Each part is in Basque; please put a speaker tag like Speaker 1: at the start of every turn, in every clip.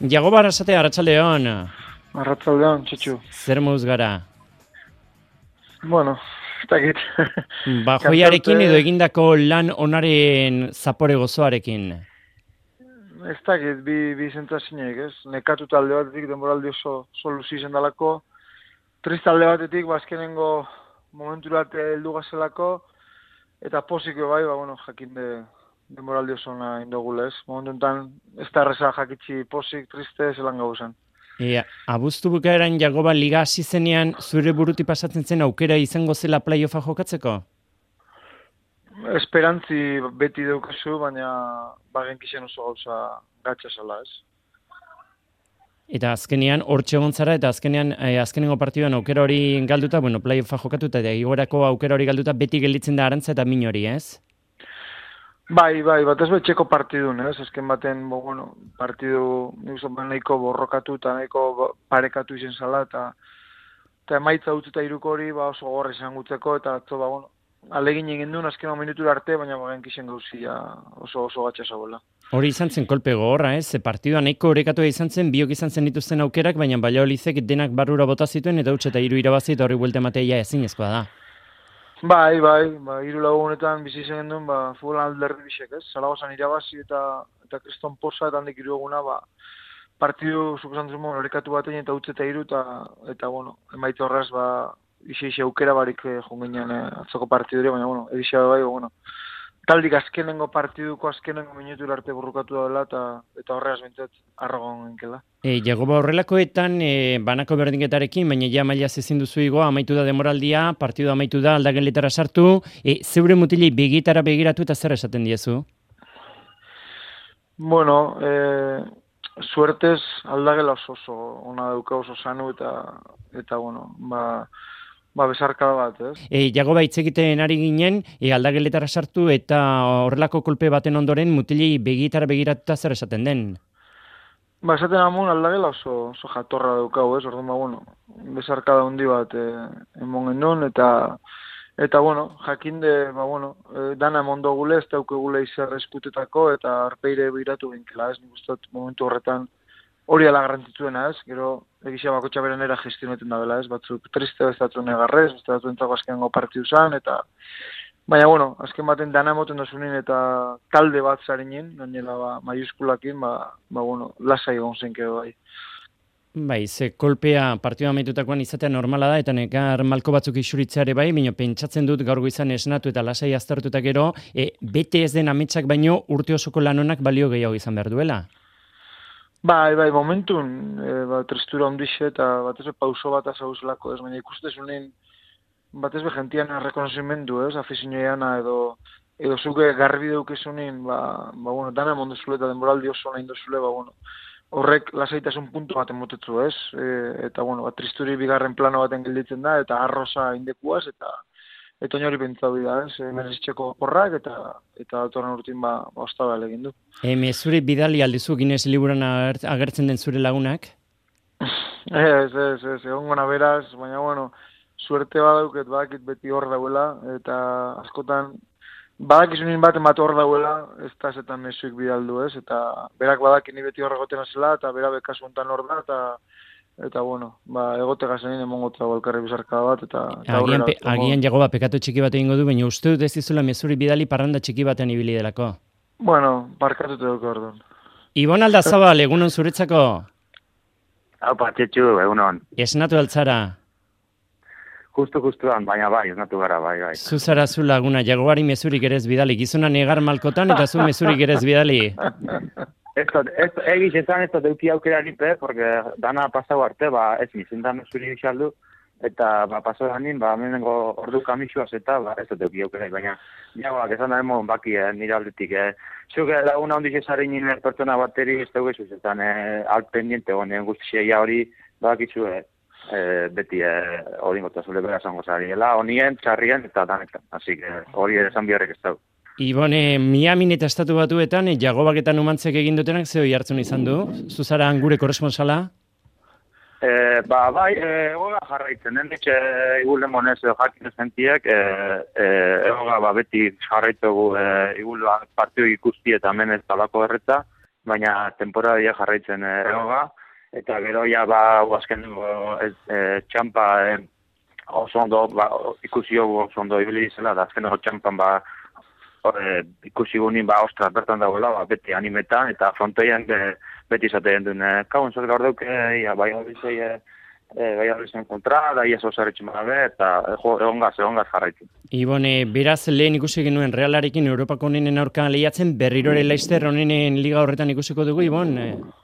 Speaker 1: Jagoba Arrasate, Arratsaldeon.
Speaker 2: Arratsaldeon, txutxu.
Speaker 1: Zer moduz gara?
Speaker 2: Bueno, ez dakit.
Speaker 1: Joiarekin edo egindako lan onaren zapore gozoarekin?
Speaker 2: Ez dakit, bi zentzasinek, ez? Nekatuta alde batetik, denboraldi oso luzi izan dalako. Triste alde batetik, azkenengo momenturat heldu gazelako, eta posiko bai, jakin denboraldi oso ona indogule, ez? Momentu enten, ez da erreza jakitzi posik, triste, zelan gauzan.
Speaker 1: Abuztu bukaeran Jagoba Liga hasi zenean zure buruti pasatzen zen aukera izango zela playoffa jokatzeko?
Speaker 2: Esperantzi beti daukazu, baina bagenkixen oso gauza gatsa zela, ez?
Speaker 1: Eta azkenean hortxe egon zara, eta azkenengo partiduan aukera hori galduta, playoffa jokatuta, eta igorako aukera hori galduta beti gelditzen da Arantza eta Min hori, ez?
Speaker 2: Bai, batez betxeko partidun, ez? Azken baten, partidu nahiko borrokatu eta nahiko parekatu izen zala, eta emaitza utzi eta iruko hori oso gorra izan gutzeko, eta atzo, alegin egin duen azken minutura arte, baina genkixen gauzia oso gatsa zagoela.
Speaker 1: Hori izan zen kolpe gogorra, ez? Partidua nahiko orekatua izan zen, biok izan zen dituzten aukerak, baina Valladolidek denak barrura bota zituen, eta utxe eta 3 irabazi, eta hori buelta ematea ezinezkoa da.
Speaker 2: Bai, 3 lagunetan bizi izan genduen, futbolan alderdi bisek, ez? Zaragozan irabazi eta Kriston Poza eta handik 3 eguna, partidu suposantzen orekatu batean eta utxe eta 3, eta emaitza horraz, ixe aukera barik jongenean atzoko partidure, baina, egizia bai, taldik azkenengo partiduko azkenengo minutura arte burrukatu dela, eta horreaz bintzat arrogon genkela.
Speaker 1: Jagoba horrelakoetan, banako berdinketarekin, baina ja mailaz ezin duzu igoa, amaitu da demoraldia, partidu amaitu da, aldageletara sartu, zeure mutilei begitara begiratu eta zer esaten diezu?
Speaker 2: Bueno, suertez aldagela oso ona dauka oso sanu, eta besarkada bat, ez?
Speaker 1: Jagoba hitz egiten ari ginen, aldageletara sartu eta horrelako kolpe baten ondoren mutilei begitara begiratuta zer esaten den?
Speaker 2: Esaten amun aldagela oso jatorra daukau, ez? Orduan, besarkada handi bat emon genuen, eta jakinde, dana emondo gule, ez dauke gule izar eskutetako, eta arpeire begiratu genkela, ez? Nik ustot momentu horretan hori ala garrantzitsuena, ez? Gero, egizia bakotxa beren era gestioneten da bela, ez? Batzuk triste, bestatu negarrez, bestatu entzako azkenengo partidu zan, eta baina, azken baten dana emoten dozunin eta talde bat zarinen, gainela maiuskulakin, lasai egon zenke bai.
Speaker 1: Bai, ze kolpea partidua amaitutakoan izatea normala da, eta nekar malko batzuk isuritzeare bai, baina pentsatzen dut gaur goizan esnatu eta lasai aztertuta gero, bete ez den ametsak baino urte osoko lanonak balio gehiago izan behar duela.
Speaker 2: Bai, momentun, tristura ondixe eta batez pauso bat azauzlako, ez, baina ikustezunen batez jentian rekonozimendu, ez, afizinoiana edo zuke garbi daukezunen, dana mondezule eta denboraldi oso nahi indozule, horrek lasaitasun puntu bat emotetzu, ez, eta, tristuri bigarren plano baten gelditzen da, eta arroza indekuaz, eta oinori pentsau da, ez, merezitzeko porrak, eta datorren urtin ostaba elegin du.
Speaker 1: Zure bidali aldizu Guinness liburan agertzen den zure lagunak?
Speaker 2: Ez, egon gona beraz, baina, suerte badauket badakit beti hor dauela, eta askotan, badakizunin bat hor dauela, ez da zetan mesuik bidaldu, ez, eta berak badakin beti hor egotena zela, eta bera bekasu enten hor da, eta egote gazenin emongotra balkarri bizarkada bat, eta aurrera.
Speaker 1: Agian Jagoba pekatu txiki bat egingo du, baina uste dut ez dizula mezuri bidali parranda txiki batean ibili delako.
Speaker 2: Barkatute duko orduan.
Speaker 1: Ibon Aldazabal, egunon zuretzako?
Speaker 3: Hau, patxetxu, egunon.
Speaker 1: Esnatu altzara?
Speaker 3: Justuan, baina esnatu gara, bai.
Speaker 1: Zuzara zu laguna, Jagobari mezurik ere ez bidali, gizuna negar malkotan eta zu mezurik ere ez bidali.
Speaker 3: Egiz ezan ez da deuki aukeraripe, porque dana pasau arte, ez nizen da mesuri gixaldu, eta pasau danin, menengo ordu kamisuaz eta ez da deuki aukerari, baina jagoak ezan da emon baki nire aldetik. Zuk laguna ondiz ezaren nire pertsona bateri ez dugu ez ezan alpendiente honen guztizia hori bakizu beti hori ngotazule bera zango zariela, honien, txarrien eta danetan, hasi hori esan biharrek ez dago.
Speaker 1: Ibone, Miamin eta Estatu Batuetan, Jagobak eta Numantzek egin dutenak zeo jartzen izan du? Zuzara gure korresponsala?
Speaker 3: Bai, egoga jarraitzen, nenditxe igulen monez jakin ezentiek, egoga beti jarraitugu igulen partidu ikusti eta menez talako erretza, baina temporadia jarraitzen egoga, eta gero ja azken txampa oso ondo, ikusi oso ondo ibili izela, da azken txampan ikusi gunin ostras bertan dagoela, beti animetan, eta frontoian beti izaten duen, kauen zot gaur duke, bai horrezen kontra, da iazo zerretxen badabe, eta egongaz jarraitzen.
Speaker 1: Ibon, beraz lehen ikusi genuen Realarekin Europako onenen aurkan lehiatzen, berrirore Leicester onenen liga horretan ikusiko dugu, Ibon?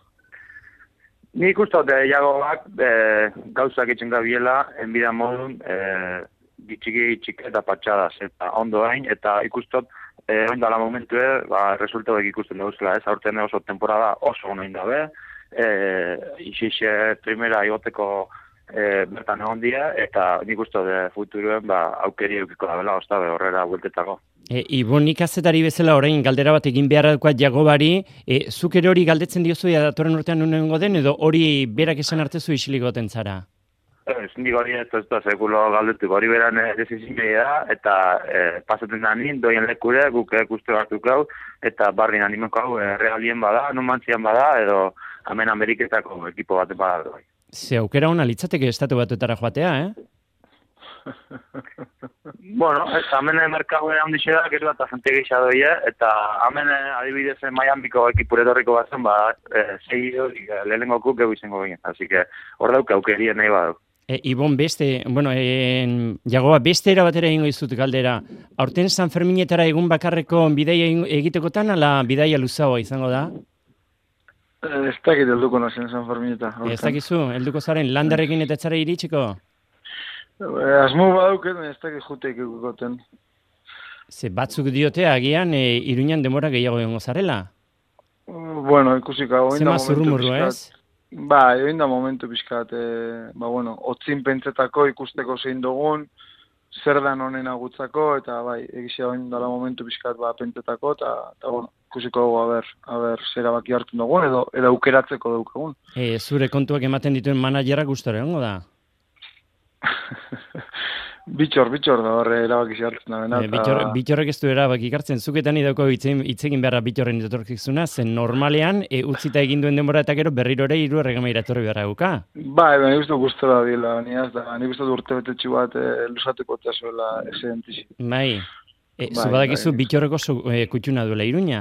Speaker 3: Ni ikustot, jagoak gauzak itxen gabiela, enbida modun, txiki eta patxadas, eta ondo hain, eta ikustot, ondala momentue, resultatuak ikusten duguzela, aurten oso temporada oso ondo indabe, ixixe primera igoteko bertan egon dira, eta nik uste futuruen aukeri eukiko da bela, ostabe horrera bueltetako.
Speaker 1: Ibon, nik azetari bezala orain galdera bat egin behar daukat Jagobari, zuk ere hori galdetzen diozu datorren urtean nunengo den, edo hori berak esan artezu isiligoten zara?
Speaker 3: Nik hori ez da sekulo galdetuk, hori beran desizimea da, eta pasaten da nin, doien lekure, guk uste batzuk hau, eta barrin animeko hau, realien bada, numantzian bada, edo hemen Ameriketako ekipo bat bada.
Speaker 1: Ze aukera hona litzateke estatu batuetara joatea,
Speaker 3: Bueno, hemen merkaguen handixe da, gero eta jente gehiago doia, eta hemen adibidez Miamiko ekipure dorriko batzen, 6 hori lehenengokuk geu izango ginen, así que hor dauk aukerien nahi badau.
Speaker 1: Ibon, Jagoba, beste erabatera egingo izut galdera. Aurten San Ferminetara egun bakarreko bidaia egitekotan, ala bidaia luzaoa izango da?
Speaker 2: Ez dakit helduko nazen San Fermineta.
Speaker 1: Ez dakizu, helduko zaren, landarrekin eta etzara iritsiko?
Speaker 2: Asmo badauket, ez dakit juteik egukoten.
Speaker 1: Ze batzuk diote agian Iruñan demora gehiago egongo zarela?
Speaker 2: Bueno, ikusika, oinda momentu
Speaker 1: zurrumurru, ez?
Speaker 2: Oinda momentu pixkat, otzin pentsetako ikusteko zein dugun, zer dan honen agutzako, eta egizia oindala momentu pixkat pentsetako, eta bueno, ikusiko dugu, aber zera baki hartu dugun, edo aukeratzeko daukagun.
Speaker 1: Zure kontuak ematen dituen managerra gustora egongo da?
Speaker 2: Bitxor da horre erabaki hartzen da.
Speaker 1: Bitxorrek ez du erabaki hartzen, zuketan idauko hitzegin beharra bitxorren etorkizuna, zen normalean utzita egin duen denbora eta gero berrirore 3 erregameira etorri beharra guka.
Speaker 2: Nik uste gustora dila, nik uste urte betetxu bat lusatuko eta zuela exedentizi.
Speaker 1: Zu badakizu bitxorreko kutxuna duela Iruña?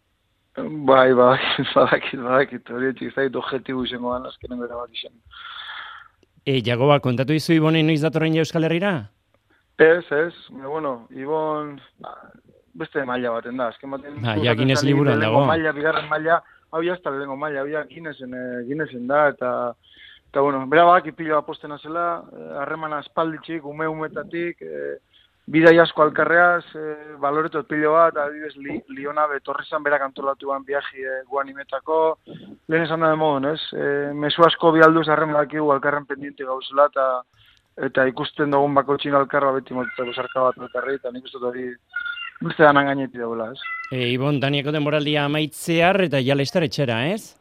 Speaker 2: Badakit, hori etxik zait objetibu izango dan azkenengo erabaki zen.
Speaker 1: Jagoba, kontatu dizu Ibonen noiz datorren Euskal Herrira?
Speaker 2: Ez, bueno, Ibon beste maila baten da, azken baten...
Speaker 1: Ja, Ginez liburuan dago.
Speaker 2: Bigarren maila, hau jazta lehenko maila, hau ja Ginesen da, eta bueno, bera bak ipilo apostena zela, harremana espalditxik, umetatik, bidai asko alkarreaz, baloretot pilo bat, adibidez Lionabe torrizan berak antolatu ban viaji guanimetako, lehen esan da de modun, ez? Mesu asko bialduz harremanak alkarren pendiente gauzela, eta ikusten dugun bako txin alkarra beti motitako zarka bat alkarri, eta nik uste hori beste danan gaineti dagoela, ez?
Speaker 1: Ibon, Daniako denboraldia amaitzear eta ja Leicester etxera, ez?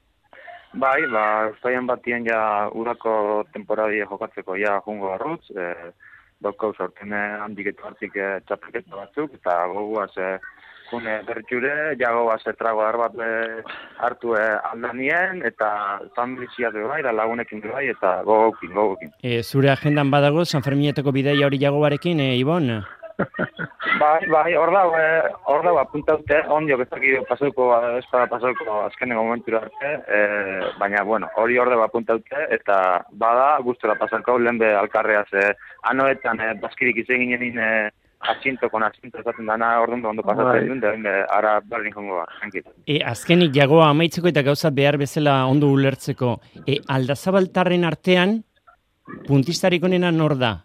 Speaker 3: Ustaian batien ja urako temporadia jokatzeko ja jungo garrutz, daukau sorten handiketu hartzik txapelketa batzuk, eta goguaz june bertxure, jagoaz trago bat hartu aldanien, eta familiziatu da lagunekin bai, eta gogokin.
Speaker 1: Zure agendan badago, San Ferminetako bidaia hori Jagobarekin, Ibon?
Speaker 3: Hor dago apuntaute, ondiok ez dakit pasauko azkeneko momentura arte, baina, bueno, hori hor dago apuntaute, eta bada, gustora pasauko, lehen be alkarreaz, anoetan, baskirik izan ginen atxinto esaten dana, orduan ondo pasatzen duen, da ara berdin jongo bat.
Speaker 1: Azkenik Jagoa amaitzeko eta gauza behar bezala ondo ulertzeko, aldazabaltarren artean, puntistarik onena nor da?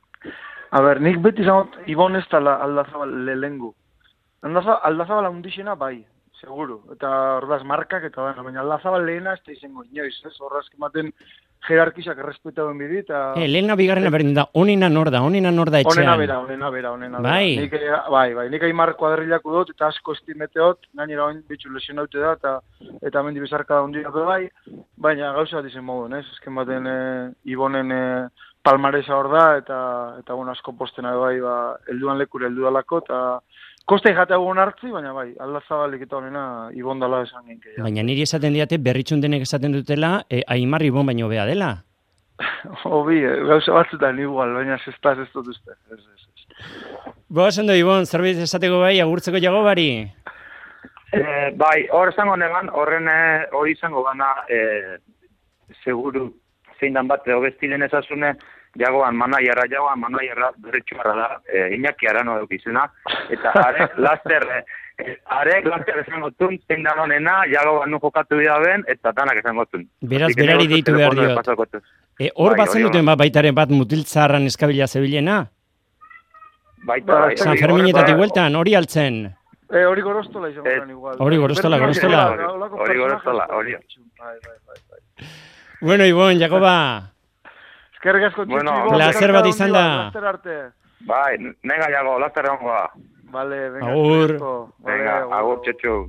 Speaker 2: Nik beti zangot, Ibon ez da aldazabal lehengu. Aldazabal handixena bai, seguru. Eta ordaz markak eta baina aldazabal lehena ez da izango inoiz, ez? Horraz kematen jerarkizak errespetauen bidi eta...
Speaker 1: Lehena bigarrena berdin da, onena nor da etxean.
Speaker 2: Onena bera.
Speaker 1: Bai?
Speaker 2: Nik aimar kuadrillako dut eta asko estimeteot, gainera oin bitxu lesionaute da eta mendi bizarka da ondiak bai, baina gauza bat izan moduen, ez? Ezken baten Ibonen palmaresa hor da, eta bueno, asko postena bai, helduan lekure heldu dalako, eta koste jatea gugun hartzi, baina bai, aldazabalik eta honena ibondala esan genke.
Speaker 1: Baina niri esaten diate, berritxundenek esaten dutela, Aimar Ibon baino bea dela.
Speaker 2: Hobi, gauza batzutan igual, baina ez dut uste.
Speaker 1: Boaz ondo, Ibon, zerbait esateko bai, agurtzeko jago bari?
Speaker 3: Bai, hor esango negan, hori izango gana, seguru, zein dan bat, obestilen ezazune, jagoan manaiarra berritxuarra da, Iñaki Arano eukizuna, eta arek laster esango tun, zein dan honena, jagoan nu jokatu dira ben, eta danak esango tun.
Speaker 1: Beraz, berari deitu behar diot. Hor batzen duten baitaren bat mutiltzarran eskabila zebilena?
Speaker 3: Baita,
Speaker 1: San Ferminetatik bueltan, hori altzen?
Speaker 2: Hori gorostola izango zen igual.
Speaker 1: Hori gorostola.
Speaker 3: Hori.
Speaker 1: Bueno, Ibon, Jakoba.
Speaker 2: Eskerrik asko txutxu.
Speaker 3: Bueno,
Speaker 1: placer bat izan da.
Speaker 2: Laster arte.
Speaker 3: Bai, nega jago, laster egongo da.
Speaker 2: Vale, venga.
Speaker 1: Agur.
Speaker 3: Venga, agur txetxu.